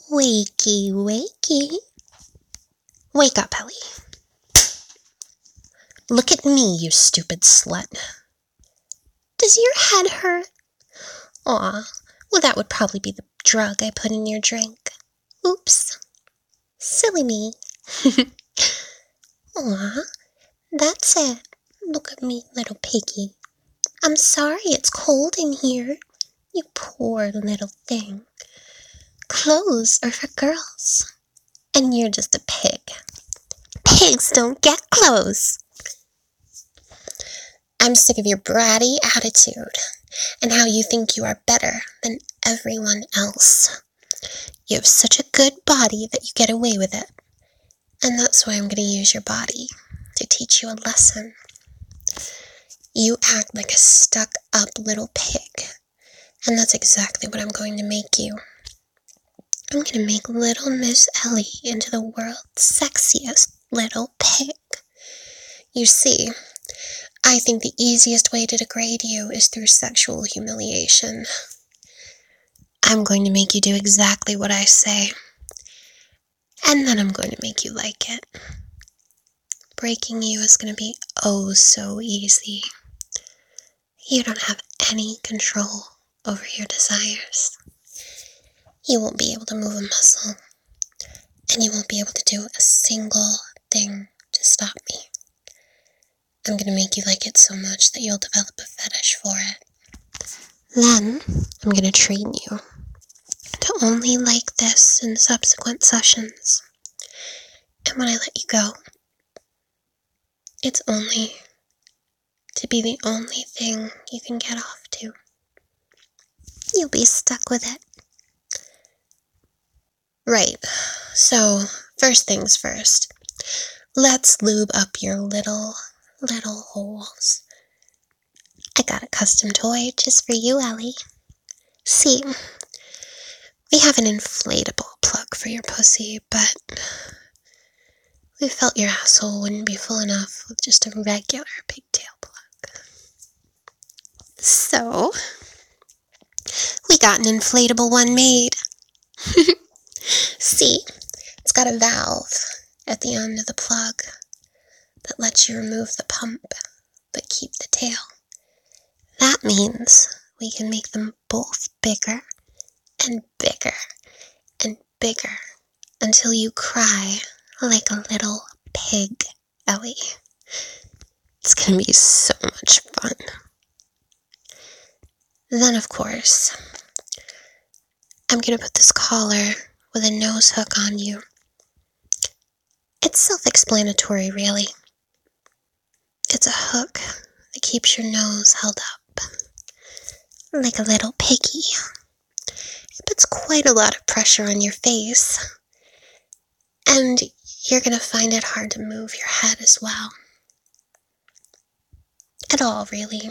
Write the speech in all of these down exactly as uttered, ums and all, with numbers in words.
Wakey, wakey. Wake up, Ellie. Look at me, you stupid slut. Does your head hurt? Aw, well that would probably be the drug I put in your drink. Oops. Silly me. Aw, that's it. Look at me, little piggy. I'm sorry it's cold in here. You poor little thing. Clothes are for girls. And you're just a pig. Pigs don't get clothes. I'm sick of your bratty attitude and how you think you are better than everyone else. You have such a good body that you get away with it. And that's why I'm going to use your body to teach you a lesson. You act like a stuck-up little pig, and that's exactly what I'm going to make you. I'm going to make little Miss Ellie into the world's sexiest little pig. You see, I think the easiest way to degrade you is through sexual humiliation. I'm going to make you do exactly what I say, and then I'm going to make you like it. Breaking you is going to be oh so easy. You don't have any control over your desires. You won't be able to move a muscle, and you won't be able to do a single thing to stop me. I'm going to make you like it so much that you'll develop a fetish for it. Then, I'm going to train you to only like this in subsequent sessions. And when I let you go, it's only to be the only thing you can get off to. You'll be stuck with it. Right, so first things first. Let's lube up your little, little holes. I got a custom toy just for you, Ellie. See, we have an inflatable plug for your pussy, but we felt your asshole wouldn't be full enough with just a regular pigtail plug. So, we got an inflatable one made. See, it's got a valve at the end of the plug that lets you remove the pump but keep the tail. That means we can make them both bigger and bigger and bigger until you cry like a little pig, Ellie. It's gonna be so much fun. Then, of course, I'm gonna put this collar with a nose hook on you. It's self-explanatory, really. It's a hook that keeps your nose held up, like a little piggy. It puts quite a lot of pressure on your face, and you're gonna find it hard to move your head as well. At all, really.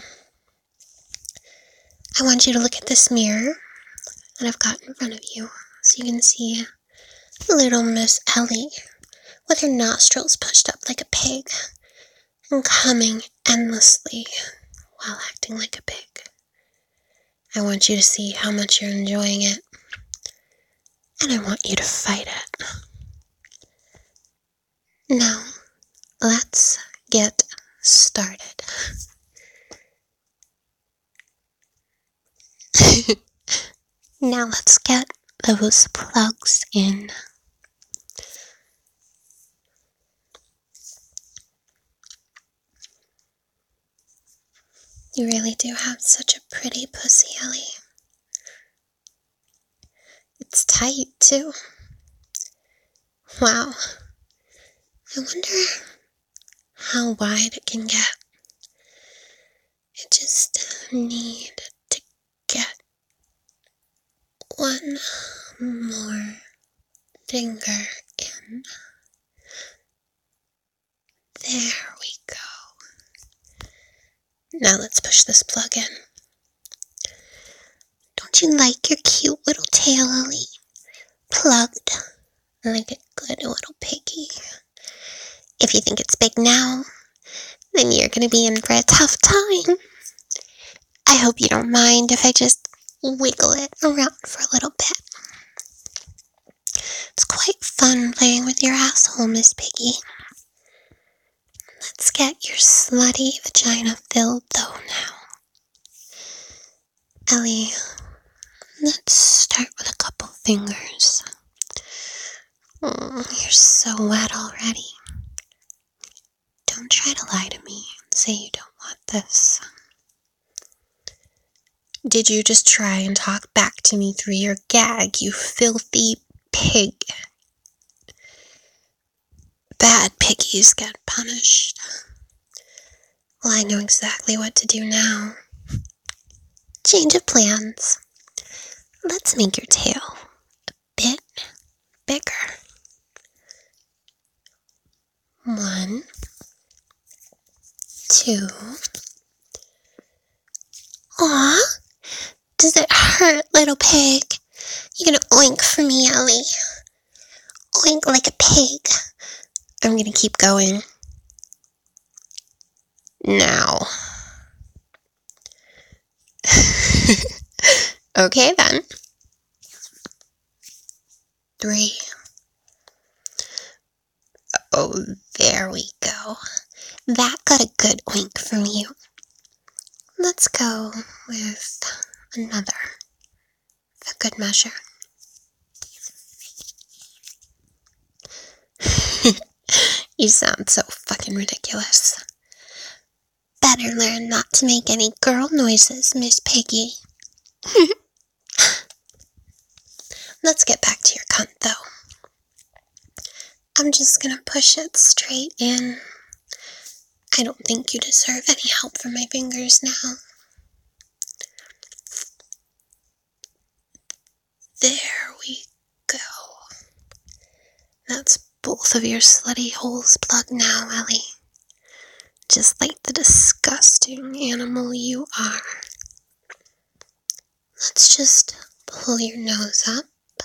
I want you to look at this mirror that I've got in front of you, so you can see little Miss Ellie with her nostrils pushed up like a pig and coming endlessly while acting like a pig. I want you to see how much you're enjoying it, and I want you to fight it. Now, let's get started. Now let's get those plugs in. You really do have such a pretty pussy, Ellie. It's tight, too. Wow. I wonder how wide it can get. I just need to get one more finger in. There we go. Now let's push this plug in. Don't you like your cute little tail, Ellie? Plugged like a good little piggy. If you think it's big now, then you're gonna be in for a tough time. I hope you don't mind if I just wiggle it around for a little bit. It's quite fun playing with your asshole, Miss Piggy. Let's get your slutty vagina filled, though, now. Ellie, let's start with a couple fingers. Oh, you're so wet already. Don't try to lie to me and say you don't want this. Did you just try and talk back to me through your gag, you filthy pig? Bad piggies get punished. Well, I know exactly what to do now. Change of plans. Let's make your tail a bit bigger. One, two. Aw, does it hurt, little pig? You're gonna oink for me, Ellie. Oink like a pig. I'm gonna keep going. Now. Okay then. Three. Oh, there we go. That got a good oink from you. Let's go with another for good measure. You sound so fucking ridiculous. Better learn not to make any girl noises, Miss Piggy. Let's get back to your cunt, though. I'm just gonna push it straight in. I don't think you deserve any help from my fingers now. There we go. That's both of your slutty holes plugged now, Ellie. Just like the disgusting animal you are. Let's just pull your nose up.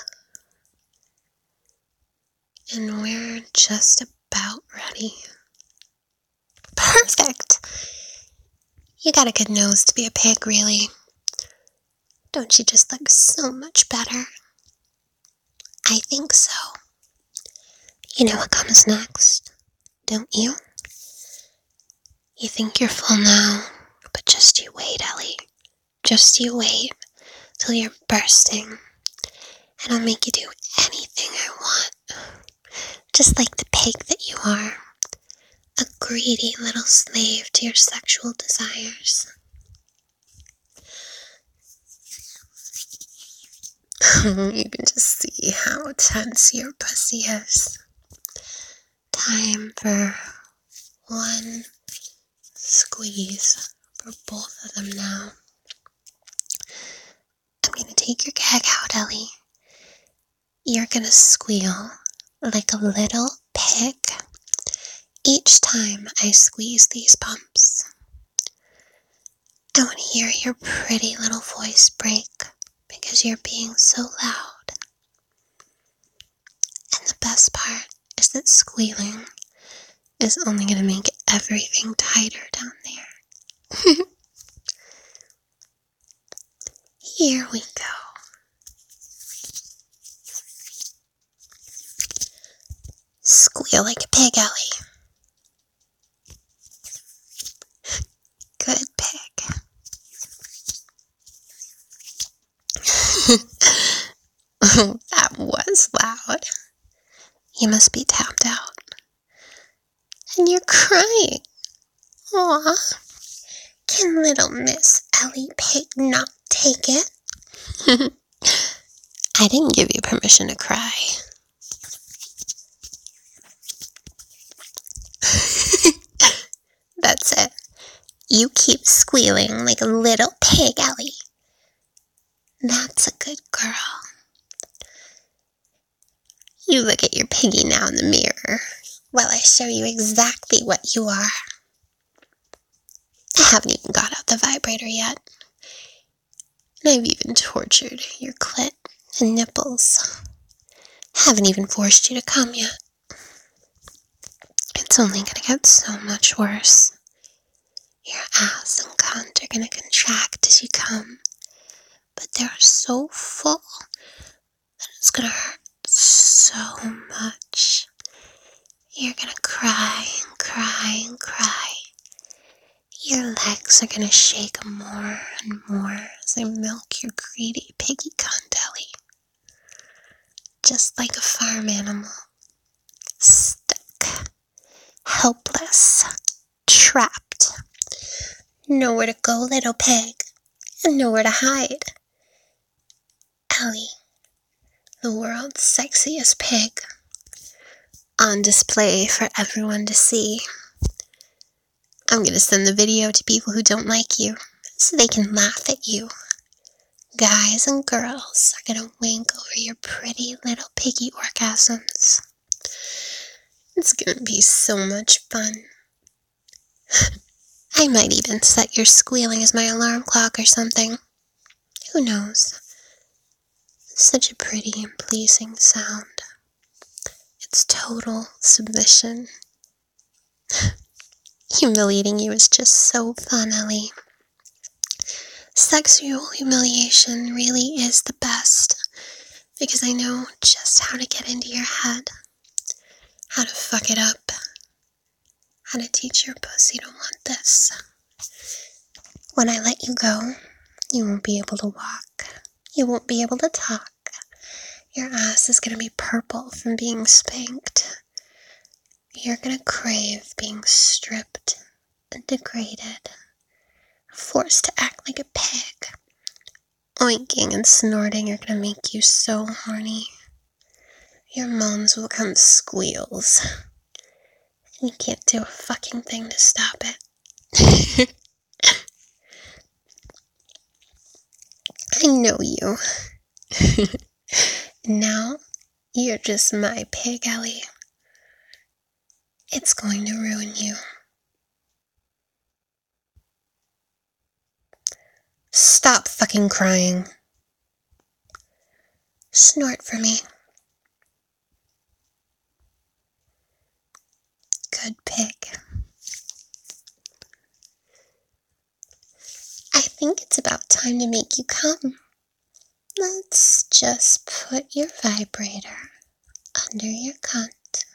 And we're just about ready. Perfect! You got a good nose to be a pig, really. Don't you just look so much better? I think so. You know what comes next, don't you? You think you're full now, but just you wait, Ellie. Just you wait till you're bursting, and I'll make you do anything I want. Just like the pig that you are. A greedy little slave to your sexual desires. You can just see how tense your pussy is. Time for one squeeze for both of them now. I'm gonna take your gag out, Ellie. You're gonna squeal like a little pig each time I squeeze these pumps. I want to hear your pretty little voice break because you're being so loud. And the best part is that squealing is only going to make everything tighter down there. Here we go. Squeal like a pig, Ellie. Good pig. Oh, that was loud. You must be tapped out. And you're crying. Aw. Can little Miss Ellie Pig not take it? I didn't give you permission to cry. That's it. You keep squealing like a little pig, Ellie. That's a good girl. You look at your piggy now in the mirror while I show you exactly what you are. I haven't even got out the vibrator yet. And I've even tortured your clit and nipples. Haven't even forced you to come yet. It's only gonna get so much worse. Your ass and cunt are gonna contract as you come, but they're so full that it's gonna hurt so gonna shake more and more as I milk your greedy piggy cunt, Ellie. Just like a farm animal. Stuck. Helpless. Trapped. Nowhere to go, little pig. And nowhere to hide. Ellie, the world's sexiest pig. On display for everyone to see. I'm gonna send the video to people who don't like you, so they can laugh at you. Guys and girls are gonna wink over your pretty little piggy orgasms. It's gonna be so much fun. I might even set your squealing as my alarm clock or something. Who knows? Such a pretty and pleasing sound. It's total submission. Humiliating you is just so fun, Ellie. Sexual humiliation really is the best, because I know just how to get into your head, how to fuck it up, how to teach your pussy to want this. When I let you go, you won't be able to walk, you won't be able to talk, your ass is going to be purple from being spanked. You're gonna crave being stripped and degraded, forced to act like a pig. Oinking and snorting are gonna make you so horny. Your moans will become squeals. And you can't do a fucking thing to stop it. I know you. Now, you're just my pig, Ellie. It's going to ruin you. Stop fucking crying. Snort for me. Good pig. I think it's about time to make you come. Let's just put your vibrator under your cunt.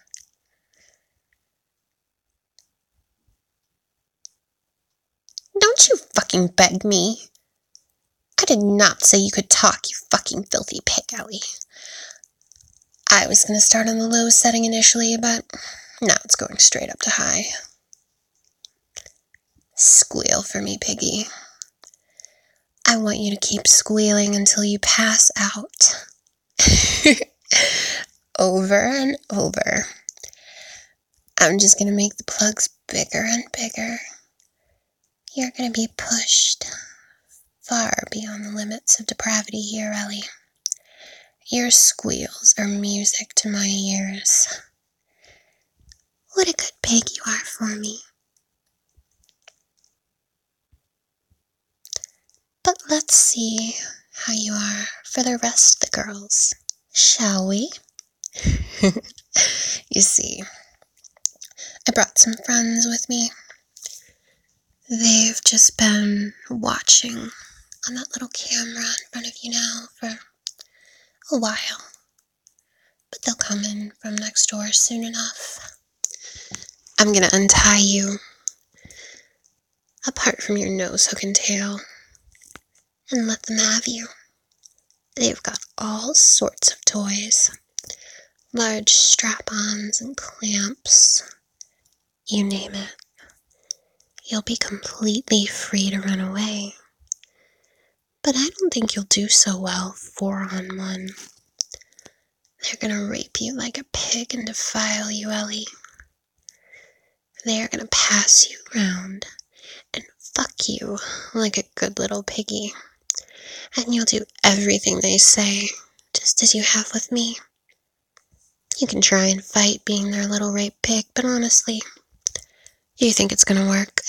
Don't you fucking beg me. I did not say you could talk, you fucking filthy pig, Ellie. I was gonna start on the low setting initially, but now it's going straight up to high. Squeal for me, piggy. I want you to keep squealing until you pass out. Over and over. I'm just gonna make the plugs bigger and bigger. You're gonna be pushed far beyond the limits of depravity here, Ellie. Your squeals are music to my ears. What a good pig you are for me. But let's see how you are for the rest of the girls, shall we? You see, I brought some friends with me. They've just been watching on that little camera in front of you now for a while. But they'll come in from next door soon enough. I'm gonna untie you, apart from your nose hook and tail, and let them have you. They've got all sorts of toys. Large strap-ons and clamps. You name it. You'll be completely free to run away. But I don't think you'll do so well four on one. They're gonna rape you like a pig and defile you, Ellie. They're gonna pass you around and fuck you like a good little piggy. And you'll do everything they say, just as you have with me. You can try and fight being their little rape pig, but honestly, do you think it's gonna work?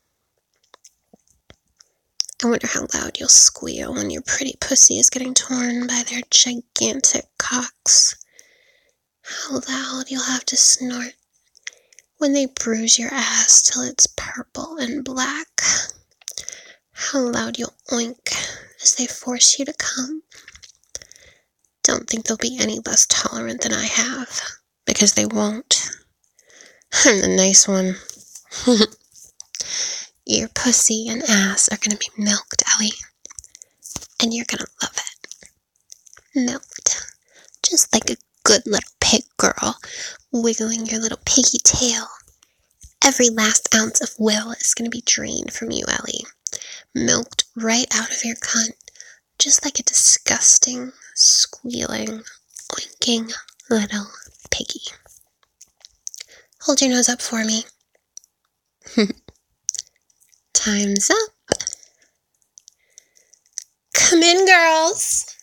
I wonder how loud you'll squeal when your pretty pussy is getting torn by their gigantic cocks. How loud you'll have to snort when they bruise your ass till it's purple and black. How loud you'll oink as they force you to come. Don't think they'll be any less tolerant than I have, because they won't. I'm the nice one. Your pussy and ass are gonna be milked, Ellie. And you're gonna love it. Milked. Just like a good little pig girl, wiggling your little piggy tail. Every last ounce of will is gonna be drained from you, Ellie. Milked right out of your cunt. Just like a disgusting, squealing, oinking little piggy. Hold your nose up for me. Time's up. Come in, girls.